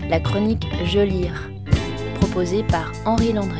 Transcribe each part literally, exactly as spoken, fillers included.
la chronique Je lire, proposée par Henri Landré.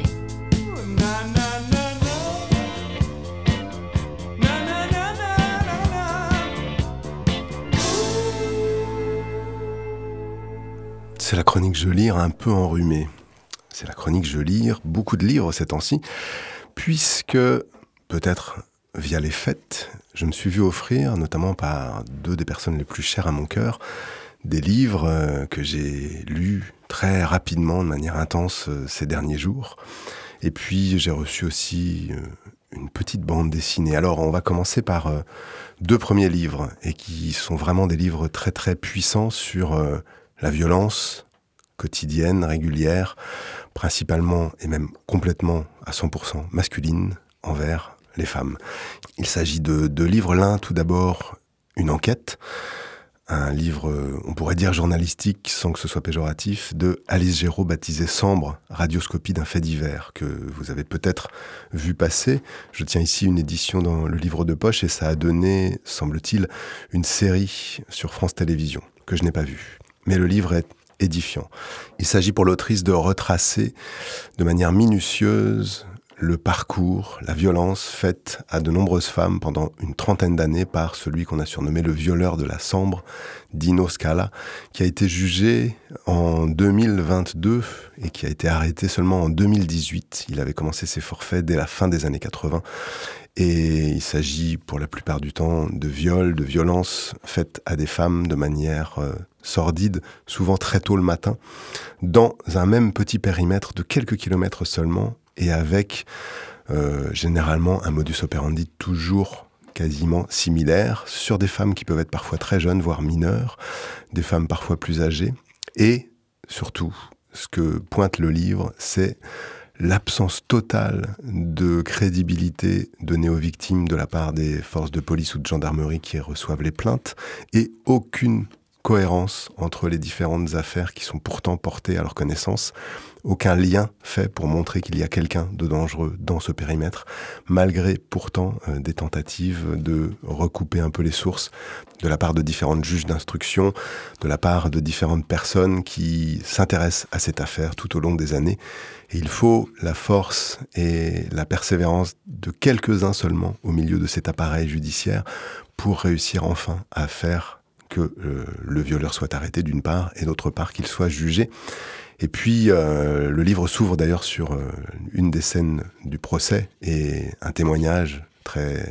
C'est la chronique Je lire un peu enrhumée. C'est la chronique Je lire, beaucoup de livres ces temps-ci, puisque peut-être via les fêtes, je me suis vu offrir, notamment par deux des personnes les plus chères à mon cœur, des livres que j'ai lus très rapidement, de manière intense ces derniers jours. Et puis j'ai reçu aussi une petite bande dessinée. Alors on va commencer par deux premiers livres, et qui sont vraiment des livres très très puissants sur la violence quotidienne, régulière, principalement et même complètement à cent pour cent masculine envers les femmes. Il s'agit de deux livres. L'un, tout d'abord, une enquête, un livre, on pourrait dire journalistique, sans que ce soit péjoratif, de Alice Géraud, baptisé Sambre, radioscopie d'un fait divers, que vous avez peut-être vu passer. Je tiens ici une édition dans le livre de poche, et ça a donné, semble-t-il, une série sur France Télévisions, que je n'ai pas vue. Mais le livre est édifiant. Il s'agit pour l'autrice de retracer de manière minutieuse le parcours, la violence faite à de nombreuses femmes pendant une trentaine d'années par celui qu'on a surnommé le violeur de la Sambre, Dino Scala, qui a été jugé en deux mille vingt-deux et qui a été arrêté seulement en deux mille dix-huit. Il avait commencé ses forfaits dès la fin des années quatre-vingts. Et il s'agit pour la plupart du temps de viols, de violences faites à des femmes de manière euh, sordide, souvent très tôt le matin, dans un même petit périmètre de quelques kilomètres seulement, et avec euh, généralement un modus operandi toujours quasiment similaire, sur des femmes qui peuvent être parfois très jeunes, voire mineures, des femmes parfois plus âgées, et surtout, ce que pointe le livre, c'est l'absence totale de crédibilité donnée aux victimes de la part des forces de police ou de gendarmerie qui reçoivent les plaintes, et aucune cohérence entre les différentes affaires qui sont pourtant portées à leur connaissance, aucun lien fait pour montrer qu'il y a quelqu'un de dangereux dans ce périmètre, malgré pourtant euh, des tentatives de recouper un peu les sources de la part de différents juges d'instruction, de la part de différentes personnes qui s'intéressent à cette affaire tout au long des années. Et il faut la force et la persévérance de quelques-uns seulement au milieu de cet appareil judiciaire pour réussir enfin à faire que euh, le violeur soit arrêté d'une part, et d'autre part qu'il soit jugé. Et puis euh, le livre s'ouvre d'ailleurs sur euh, une des scènes du procès, et un témoignage très,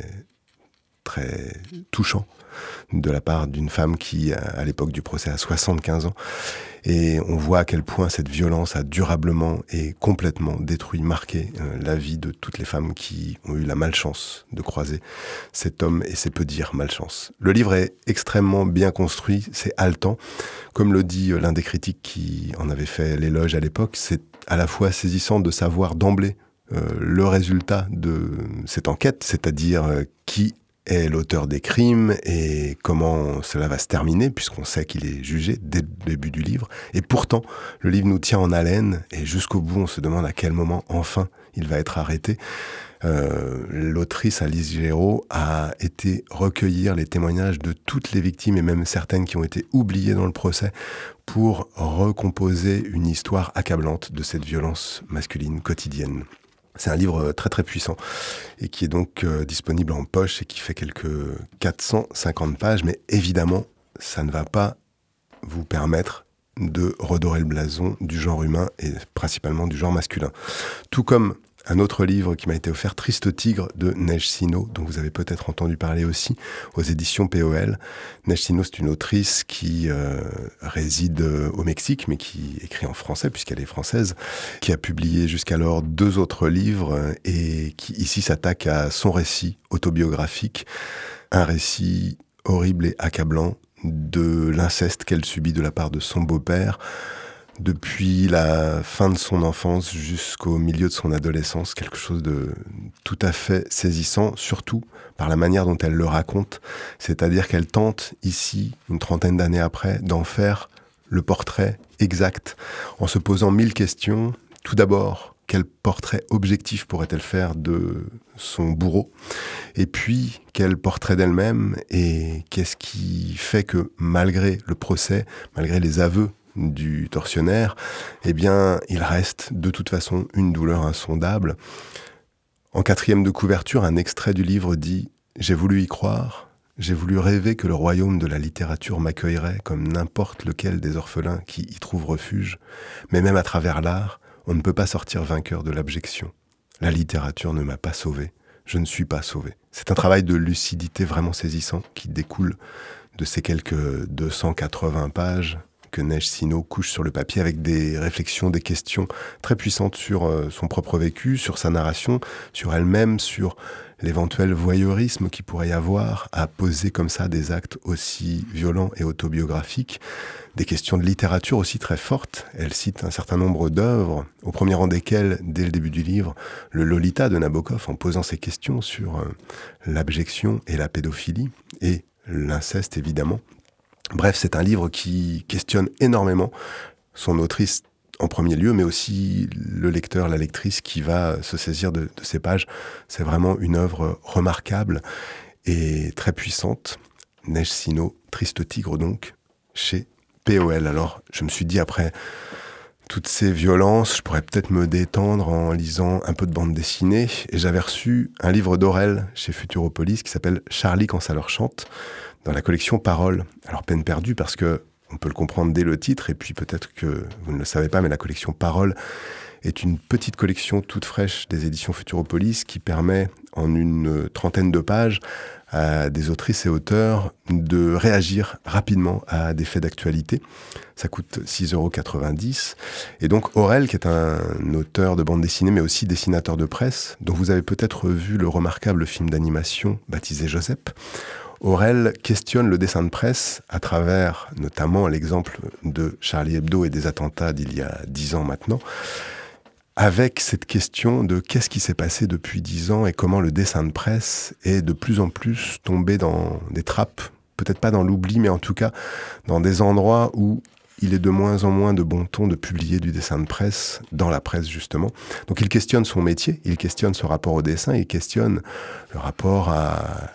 très touchant de la part d'une femme qui, à l'époque du procès, a soixante-quinze ans. Et on voit à quel point cette violence a durablement et complètement détruit, marqué euh, la vie de toutes les femmes qui ont eu la malchance de croiser cet homme, et c'est peu dire malchance. Le livre est extrêmement bien construit, c'est haletant. Comme le dit euh, l'un des critiques qui en avait fait l'éloge à l'époque, c'est à la fois saisissant de savoir d'emblée euh, le résultat de cette enquête, c'est-à-dire euh, qui est l'auteur des crimes et comment cela va se terminer, puisqu'on sait qu'il est jugé dès le début du livre. Et pourtant, le livre nous tient en haleine, et jusqu'au bout, on se demande à quel moment, enfin, il va être arrêté. Euh, l'autrice Alice Géraud a été recueillir les témoignages de toutes les victimes, et même certaines qui ont été oubliées dans le procès, pour recomposer une histoire accablante de cette violence masculine quotidienne. C'est un livre très très puissant, et qui est donc euh, disponible en poche, et qui fait quelques quatre cent cinquante pages, mais évidemment, ça ne va pas vous permettre de redorer le blason du genre humain, et principalement du genre masculin. Tout comme un autre livre qui m'a été offert, Triste Tigre, de Neige Sino, dont vous avez peut-être entendu parler aussi, aux éditions P O L. Neige Sino, c'est une autrice qui euh, réside au Mexique, mais qui écrit en français, puisqu'elle est française, qui a publié jusqu'alors deux autres livres, et qui ici s'attaque à son récit autobiographique, un récit horrible et accablant de l'inceste qu'elle subit de la part de son beau-père, depuis la fin de son enfance jusqu'au milieu de son adolescence, quelque chose de tout à fait saisissant, surtout par la manière dont elle le raconte, c'est-à-dire qu'elle tente ici, une trentaine d'années après, d'en faire le portrait exact, en se posant mille questions. Tout d'abord, quel portrait objectif pourrait-elle faire de son bourreau ? Et puis, quel portrait d'elle-même ? Et qu'est-ce qui fait que, malgré le procès, malgré les aveux du tortionnaire, eh bien, il reste de toute façon une douleur insondable. En quatrième de couverture, un extrait du livre dit « J'ai voulu y croire, j'ai voulu rêver que le royaume de la littérature m'accueillerait comme n'importe lequel des orphelins qui y trouvent refuge, mais même à travers l'art, on ne peut pas sortir vainqueur de l'abjection. La littérature ne m'a pas sauvé, je ne suis pas sauvé. » C'est un travail de lucidité vraiment saisissant qui découle de ces quelques deux cent quatre-vingts pages que Neige Sino couche sur le papier avec des réflexions, des questions très puissantes sur euh, son propre vécu, sur sa narration, sur elle-même, sur l'éventuel voyeurisme qu'il pourrait y avoir à poser comme ça des actes aussi violents et autobiographiques, des questions de littérature aussi très fortes. Elle cite un certain nombre d'œuvres, au premier rang desquelles, dès le début du livre, le Lolita de Nabokov, en posant ses questions sur euh, l'abjection et la pédophilie, et l'inceste évidemment. Bref, c'est un livre qui questionne énormément son autrice en premier lieu, mais aussi le lecteur, la lectrice qui va se saisir de, de ces pages. C'est vraiment une œuvre remarquable et très puissante. Neige Sino, Triste Tigre donc, chez P O L. Alors, je me suis dit après toutes ces violences, je pourrais peut-être me détendre en lisant un peu de bande dessinée. Et j'avais reçu un livre d'Aurel chez Futuropolis qui s'appelle « Charlie quand ça leur chante », dans la collection Paroles. Alors, peine perdue parce que on peut le comprendre dès le titre, et puis peut-être que vous ne le savez pas, mais la collection Paroles est une petite collection toute fraîche des éditions Futuropolis qui permet, en une trentaine de pages, à des autrices et auteurs de réagir rapidement à des faits d'actualité. Ça coûte six euros quatre-vingt-dix. Et donc Aurel, qui est un auteur de bande dessinée, mais aussi dessinateur de presse, dont vous avez peut-être vu le remarquable film d'animation baptisé Joseph, Aurel questionne le dessin de presse à travers notamment l'exemple de Charlie Hebdo et des attentats d'il y a dix ans maintenant, avec cette question de qu'est-ce qui s'est passé depuis dix ans et comment le dessin de presse est de plus en plus tombé dans des trappes, peut-être pas dans l'oubli, mais en tout cas dans des endroits où il est de moins en moins de bon ton de publier du dessin de presse dans la presse, justement. Donc il questionne son métier, il questionne ce rapport au dessin, il questionne le rapport à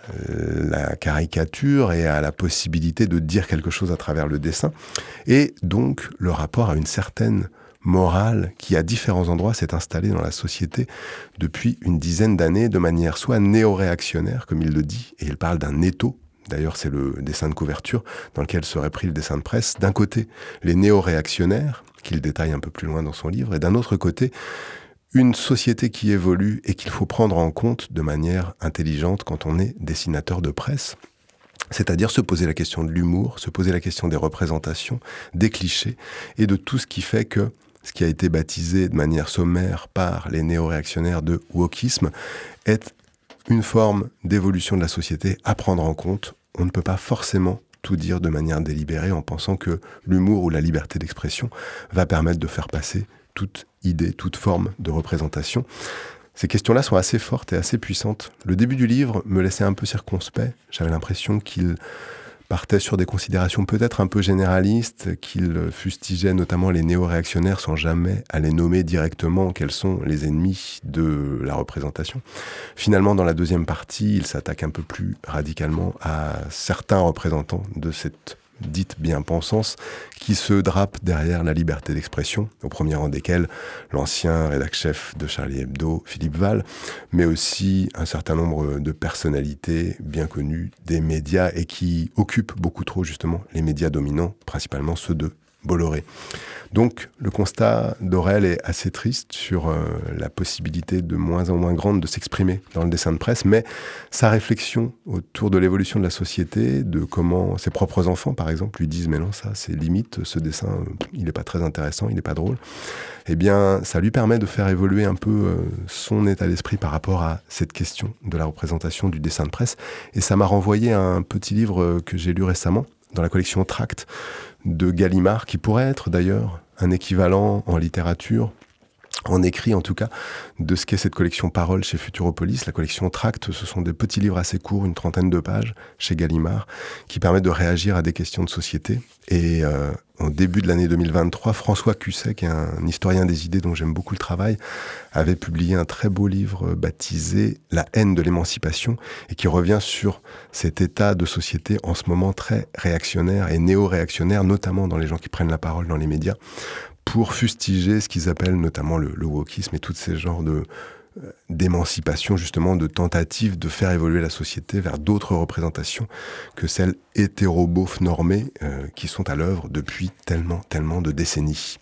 la caricature et à la possibilité de dire quelque chose à travers le dessin, et donc le rapport à une certaine morale qui, à différents endroits, s'est installée dans la société depuis une dizaine d'années de manière soit néo-réactionnaire, comme il le dit, et il parle d'un étau. D'ailleurs, c'est le dessin de couverture dans lequel serait pris le dessin de presse. D'un côté, les néo-réactionnaires, qu'il détaille un peu plus loin dans son livre, et d'un autre côté, une société qui évolue et qu'il faut prendre en compte de manière intelligente quand on est dessinateur de presse. C'est-à-dire se poser la question de l'humour, se poser la question des représentations, des clichés, et de tout ce qui fait que ce qui a été baptisé de manière sommaire par les néo-réactionnaires de wokisme est une forme d'évolution de la société à prendre en compte. On ne peut pas forcément tout dire de manière délibérée en pensant que l'humour ou la liberté d'expression va permettre de faire passer toute idée, toute forme de représentation. Ces questions-là sont assez fortes et assez puissantes. Le début du livre me laissait un peu circonspect. J'avais l'impression qu'il partait sur des considérations peut-être un peu généralistes, qu'il fustigeait notamment les néo-réactionnaires sans jamais aller nommer directement quels sont les ennemis de la représentation. Finalement, dans la deuxième partie, il s'attaque un peu plus radicalement à certains représentants de cette dite bien-pensance qui se drape derrière la liberté d'expression, au premier rang desquels l'ancien rédac-chef de Charlie Hebdo, Philippe Val, mais aussi un certain nombre de personnalités bien connues des médias et qui occupent beaucoup trop justement les médias dominants, principalement ceux de Bolloré. Donc le constat d'Aurel est assez triste sur euh, la possibilité de moins en moins grande de s'exprimer dans le dessin de presse, mais sa réflexion autour de l'évolution de la société, de comment ses propres enfants par exemple lui disent « mais non, ça c'est limite, ce dessin euh, il n'est pas très intéressant, il n'est pas drôle », eh bien ça lui permet de faire évoluer un peu euh, son état d'esprit par rapport à cette question de la représentation du dessin de presse. Et ça m'a renvoyé à un petit livre euh, que j'ai lu récemment dans la collection Tract de Gallimard, qui pourrait être d'ailleurs un équivalent en littérature en écrit en tout cas, de ce qu'est cette collection Paroles chez Futuropolis. La collection Tracts, ce sont des petits livres assez courts, une trentaine de pages, chez Gallimard, qui permettent de réagir à des questions de société. Et euh, au début de l'année deux mille vingt-trois, François Cusset, qui est un historien des idées dont j'aime beaucoup le travail, avait publié un très beau livre baptisé « La haine de l'émancipation » et qui revient sur cet état de société en ce moment très réactionnaire et néo-réactionnaire, notamment dans les gens qui prennent la parole dans les médias, pour fustiger ce qu'ils appellent notamment le, le wokisme et tous ces genres de, euh, d'émancipation, justement, de tentatives de faire évoluer la société vers d'autres représentations que celles hétéro-beaufs normées euh, qui sont à l'œuvre depuis tellement, tellement de décennies.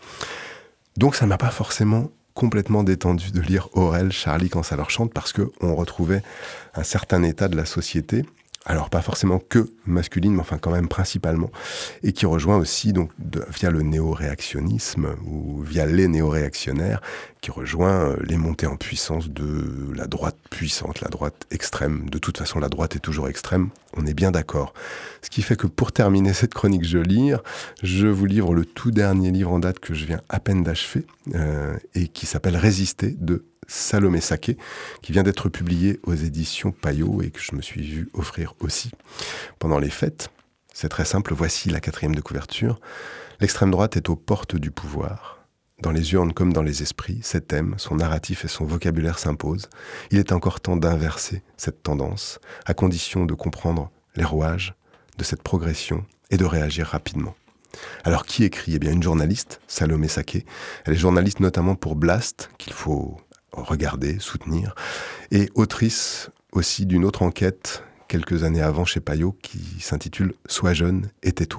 Donc ça ne m'a pas forcément complètement détendu de lire Aurel, Charlie quand ça leur chante, parce qu'on retrouvait un certain état de la société, alors pas forcément que masculine, mais enfin quand même principalement, et qui rejoint aussi donc de, via le néo-réactionnisme ou via les néo-réactionnaires, qui rejoint les montées en puissance de la droite puissante, la droite extrême. De toute façon, la droite est toujours extrême, on est bien d'accord. Ce qui fait que pour terminer cette chronique Je lire, je vous livre le tout dernier livre en date que je viens à peine d'achever, euh, et qui s'appelle Résister de Salomé Saké, qui vient d'être publié aux éditions Payot et que je me suis vu offrir aussi pendant les fêtes. C'est très simple, voici la quatrième de couverture. L'extrême droite est aux portes du pouvoir. Dans les urnes comme dans les esprits, ses thèmes, son narratif et son vocabulaire s'imposent. Il est encore temps d'inverser cette tendance, à condition de comprendre les rouages de cette progression et de réagir rapidement. Alors qui écrit ? Eh bien une journaliste, Salomé Saké. Elle est journaliste notamment pour Blast, qu'il faut regarder, soutenir, et autrice aussi d'une autre enquête quelques années avant chez Payot qui s'intitule « Sois jeune et tais-toi ».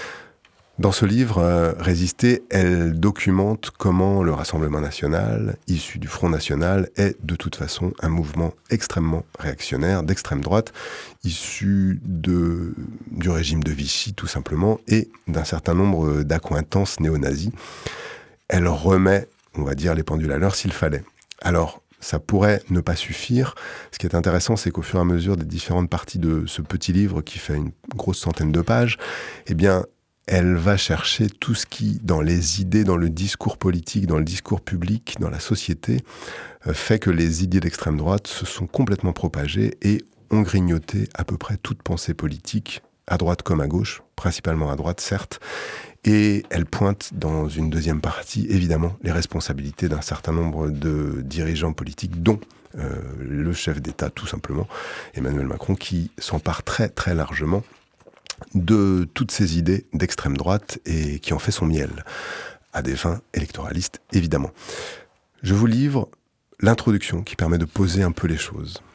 Dans ce livre, euh, Résister, elle documente comment le Rassemblement national, issu du Front national, est de toute façon un mouvement extrêmement réactionnaire, d'extrême droite, issu de, du régime de Vichy tout simplement, et d'un certain nombre d'accointances néo-nazis. Elle remet, on va dire, les pendules à l'heure s'il fallait. Alors, ça pourrait ne pas suffire. Ce qui est intéressant, c'est qu'au fur et à mesure des différentes parties de ce petit livre qui fait une grosse centaine de pages, eh bien, elle va chercher tout ce qui, dans les idées, dans le discours politique, dans le discours public, dans la société, euh, fait que les idées d'extrême droite se sont complètement propagées et ont grignoté à peu près toute pensée politique, à droite comme à gauche, principalement à droite, certes. Et elle pointe dans une deuxième partie, évidemment, les responsabilités d'un certain nombre de dirigeants politiques, dont euh, le chef d'État, tout simplement, Emmanuel Macron, qui s'empare très très largement de toutes ces idées d'extrême droite et qui en fait son miel, à des fins électoralistes, évidemment. Je vous livre l'introduction qui permet de poser un peu les choses.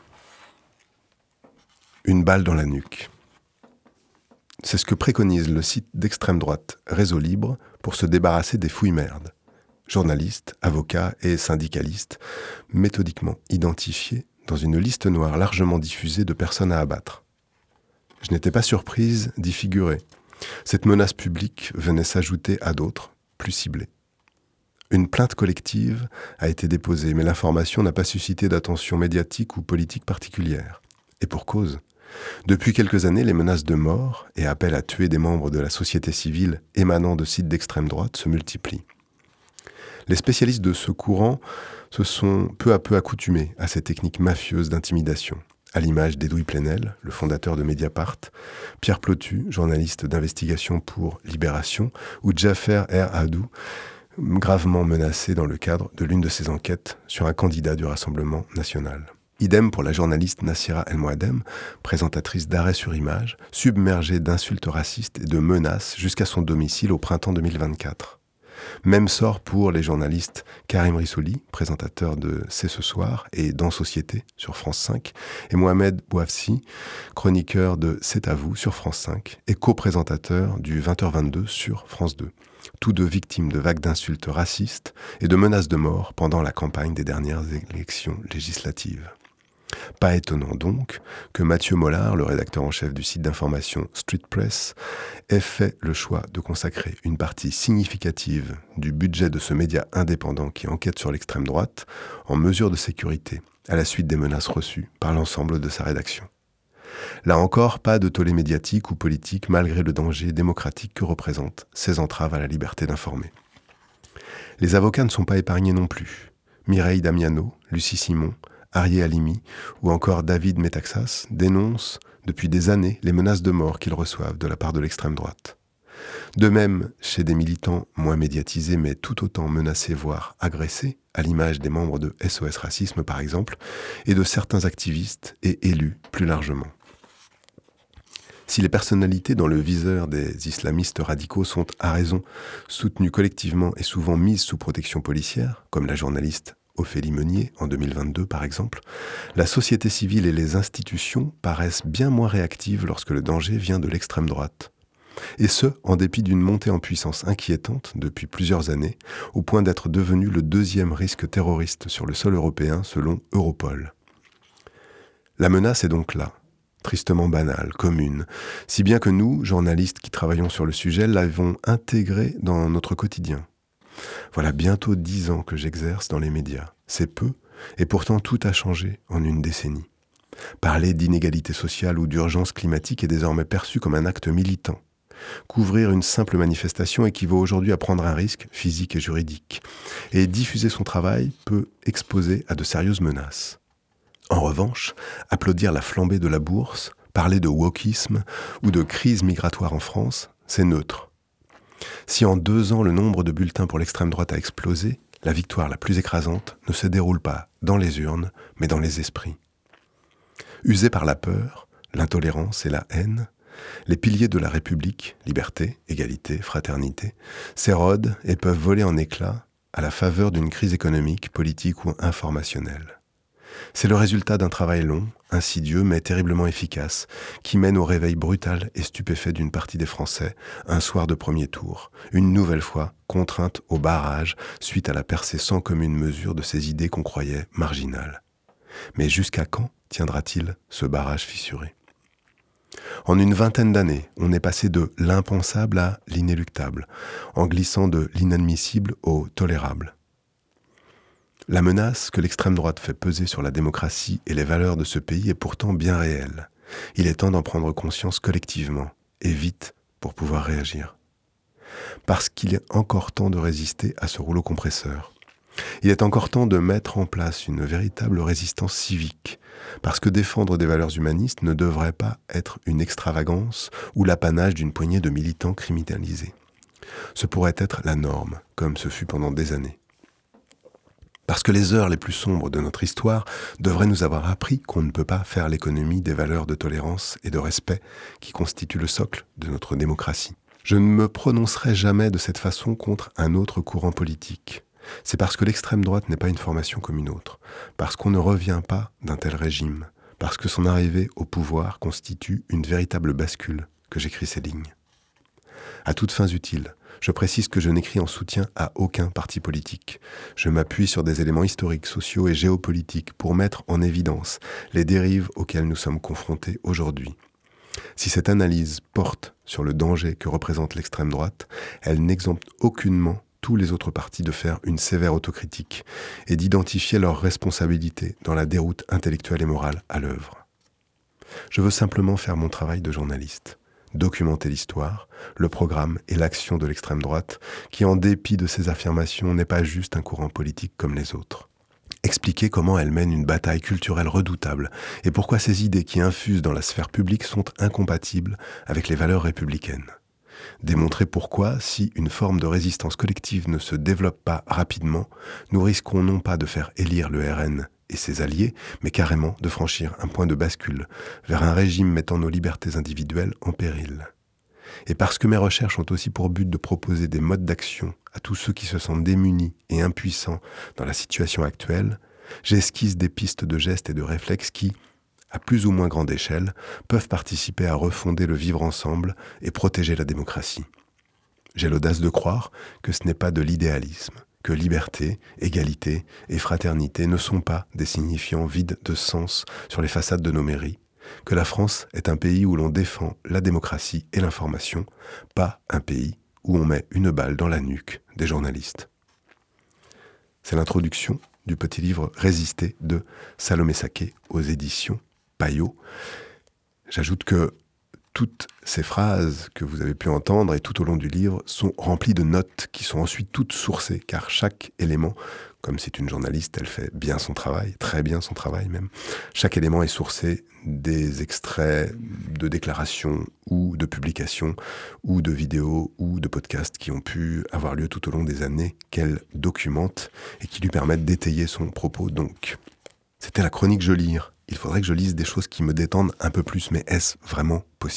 Une balle dans la nuque. C'est ce que préconise le site d'extrême droite Réseau Libre pour se débarrasser des fouilles-merdes. Journalistes, avocats et syndicalistes, méthodiquement identifiés dans une liste noire largement diffusée de personnes à abattre. Je n'étais pas surprise d'y figurer. Cette menace publique venait s'ajouter à d'autres, plus ciblées. Une plainte collective a été déposée, mais l'information n'a pas suscité d'attention médiatique ou politique particulière. Et pour cause. Depuis quelques années, les menaces de mort et appels à tuer des membres de la société civile émanant de sites d'extrême droite se multiplient. Les spécialistes de ce courant se sont peu à peu accoutumés à ces techniques mafieuses d'intimidation, à l'image d'Edoui Plenel, le fondateur de Mediapart, Pierre Plotu, journaliste d'investigation pour Libération, ou Jaffer R. Hadou, gravement menacé dans le cadre de l'une de ses enquêtes sur un candidat du Rassemblement national. Idem pour la journaliste Nassira El Moadem, présentatrice d'Arrêt sur image, submergée d'insultes racistes et de menaces jusqu'à son domicile au printemps deux mille vingt-quatre. Même sort pour les journalistes Karim Rissouli, présentateur de C'est ce soir et Dans Société sur France cinq, et Mohamed Bouafsi, chroniqueur de C'est à vous sur France cinq et co-présentateur du vingt heures vingt-deux sur France deux. Tous deux victimes de vagues d'insultes racistes et de menaces de mort pendant la campagne des dernières élections législatives. Pas étonnant donc que Mathieu Mollard, le rédacteur en chef du site d'information Street Press, ait fait le choix de consacrer une partie significative du budget de ce média indépendant qui enquête sur l'extrême droite en mesures de sécurité à la suite des menaces reçues par l'ensemble de sa rédaction. Là encore, pas de tollé médiatique ou politique malgré le danger démocratique que représentent ces entraves à la liberté d'informer. Les avocats ne sont pas épargnés non plus. Mireille Damiano, Lucie Simon, Arié Halimi ou encore David Metaxas dénoncent depuis des années les menaces de mort qu'ils reçoivent de la part de l'extrême droite. De même, chez des militants moins médiatisés mais tout autant menacés voire agressés, à l'image des membres de S O S Racisme par exemple, et de certains activistes et élus plus largement. Si les personnalités dans le viseur des islamistes radicaux sont à raison soutenues collectivement et souvent mises sous protection policière, comme la journaliste Ophélie Meunier en deux mille vingt-deux par exemple, la société civile et les institutions paraissent bien moins réactives lorsque le danger vient de l'extrême droite. Et ce, en dépit d'une montée en puissance inquiétante depuis plusieurs années, au point d'être devenu le deuxième risque terroriste sur le sol européen selon Europol. La menace est donc là, tristement banale, commune, si bien que nous, journalistes qui travaillons sur le sujet, l'avons intégrée dans notre quotidien. Voilà bientôt dix ans que j'exerce dans les médias. C'est peu, et pourtant tout a changé en une décennie. Parler d'inégalité sociale ou d'urgence climatique est désormais perçu comme un acte militant. Couvrir une simple manifestation équivaut aujourd'hui à prendre un risque physique et juridique. Et diffuser son travail peut exposer à de sérieuses menaces. En revanche, applaudir la flambée de la bourse, parler de wokisme ou de crise migratoire en France, c'est neutre. Si en deux ans le nombre de bulletins pour l'extrême droite a explosé, la victoire la plus écrasante ne se déroule pas dans les urnes, mais dans les esprits. Usés par la peur, l'intolérance et la haine, les piliers de la République, liberté, égalité, fraternité, s'érodent et peuvent voler en éclats à la faveur d'une crise économique, politique ou informationnelle. C'est le résultat d'un travail long, insidieux mais terriblement efficace, qui mène au réveil brutal et stupéfait d'une partie des Français, un soir de premier tour, une nouvelle fois contrainte au barrage suite à la percée sans commune mesure de ces idées qu'on croyait marginales. Mais jusqu'à quand tiendra-t-il ce barrage fissuré ? En une vingtaine d'années, on est passé de l'impensable à l'inéluctable, en glissant de l'inadmissible au tolérable. La menace que l'extrême droite fait peser sur la démocratie et les valeurs de ce pays est pourtant bien réelle. Il est temps d'en prendre conscience collectivement, et vite, pour pouvoir réagir. Parce qu'il est encore temps de résister à ce rouleau compresseur. Il est encore temps de mettre en place une véritable résistance civique, parce que défendre des valeurs humanistes ne devrait pas être une extravagance ou l'apanage d'une poignée de militants criminalisés. Ce pourrait être la norme, comme ce fut pendant des années. Parce que les heures les plus sombres de notre histoire devraient nous avoir appris qu'on ne peut pas faire l'économie des valeurs de tolérance et de respect qui constituent le socle de notre démocratie. Je ne me prononcerai jamais de cette façon contre un autre courant politique. C'est parce que l'extrême droite n'est pas une formation comme une autre, parce qu'on ne revient pas d'un tel régime, parce que son arrivée au pouvoir constitue une véritable bascule que j'écris ces lignes. À toutes fins utiles, je précise que je n'écris en soutien à aucun parti politique. Je m'appuie sur des éléments historiques, sociaux et géopolitiques pour mettre en évidence les dérives auxquelles nous sommes confrontés aujourd'hui. Si cette analyse porte sur le danger que représente l'extrême droite, elle n'exempte aucunement tous les autres partis de faire une sévère autocritique et d'identifier leurs responsabilités dans la déroute intellectuelle et morale à l'œuvre. Je veux simplement faire mon travail de journaliste, documenter l'histoire, le programme et l'action de l'extrême droite, qui en dépit de ses affirmations n'est pas juste un courant politique comme les autres. Expliquer comment elle mène une bataille culturelle redoutable et pourquoi ces idées qui infusent dans la sphère publique sont incompatibles avec les valeurs républicaines. Démontrer pourquoi, si une forme de résistance collective ne se développe pas rapidement, nous risquons non pas de faire élire le R N et ses alliés, mais carrément de franchir un point de bascule vers un régime mettant nos libertés individuelles en péril. Et parce que mes recherches ont aussi pour but de proposer des modes d'action à tous ceux qui se sentent démunis et impuissants dans la situation actuelle, j'esquisse des pistes de gestes et de réflexes qui, à plus ou moins grande échelle, peuvent participer à refonder le vivre ensemble et protéger la démocratie. J'ai l'audace de croire que ce n'est pas de l'idéalisme, que liberté, égalité et fraternité ne sont pas des signifiants vides de sens sur les façades de nos mairies, que la France est un pays où l'on défend la démocratie et l'information, pas un pays où on met une balle dans la nuque des journalistes. C'est l'introduction du petit livre « Résister » de Salomé Saké aux éditions Payot. J'ajoute que toutes Ces phrases que vous avez pu entendre et tout au long du livre sont remplies de notes qui sont ensuite toutes sourcées, car chaque élément, comme c'est une journaliste, elle fait bien son travail, très bien son travail même, chaque élément est sourcé des extraits de déclarations ou de publications ou de vidéos ou de podcasts qui ont pu avoir lieu tout au long des années qu'elle documente et qui lui permettent d'étayer son propos. Donc, c'était la chronique Je lire. Il faudrait que je lise des choses qui me détendent un peu plus, mais est-ce vraiment possible ?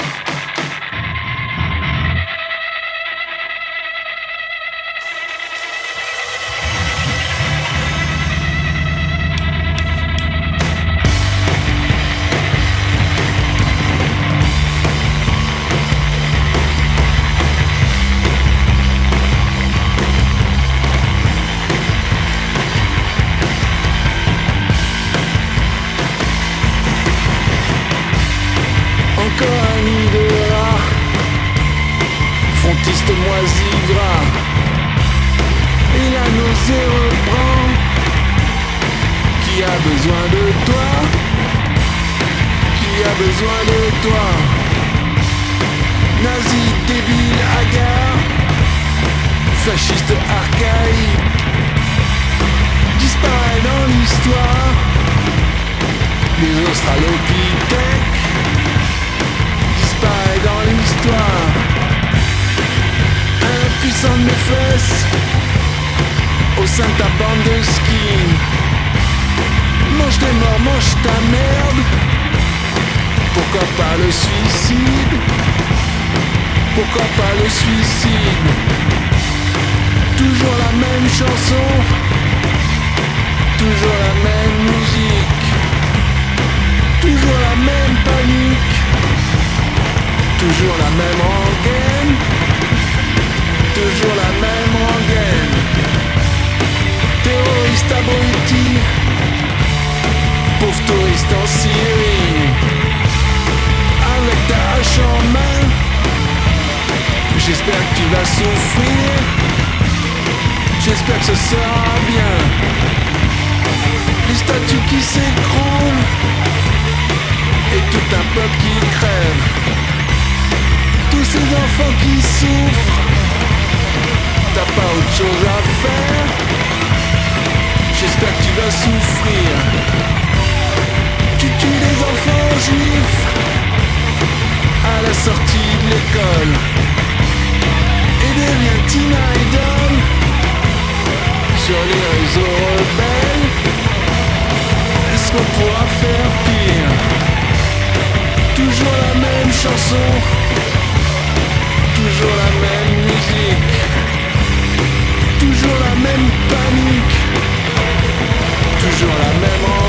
Frontiste moisi gras, et la nausée reprend. Qui a besoin de toi? Qui a besoin de toi? Nazi, débile, hagard, fasciste archaïque, disparaît dans l'histoire. Les australopithèques disparaît dans l'histoire. Impuissant de mes fesses au sein de ta bande de ski. Mange tes morts, mange ta merde. Pourquoi pas le suicide? Pourquoi pas le suicide? Toujours la même chanson, toujours la même musique, toujours la même panique, toujours la même rengaine, toujours la même rengaine. Terroriste abruti, pauvre touriste en Syrie, avec ta hache en main, j'espère que tu vas souffrir, j'espère que ce sera bien. Les statues qui s'écroulent et tout un peuple qui crève, tous ces enfants qui souffrent. T'as pas autre chose à faire, j'espère que tu vas souffrir. Tu tues les enfants juifs à la sortie de l'école et deviens Teen Idol sur les réseaux rebelles. Est-ce qu'on pourra faire pire? Toujours la même chanson, toujours la même musique, toujours la même panique, toujours la même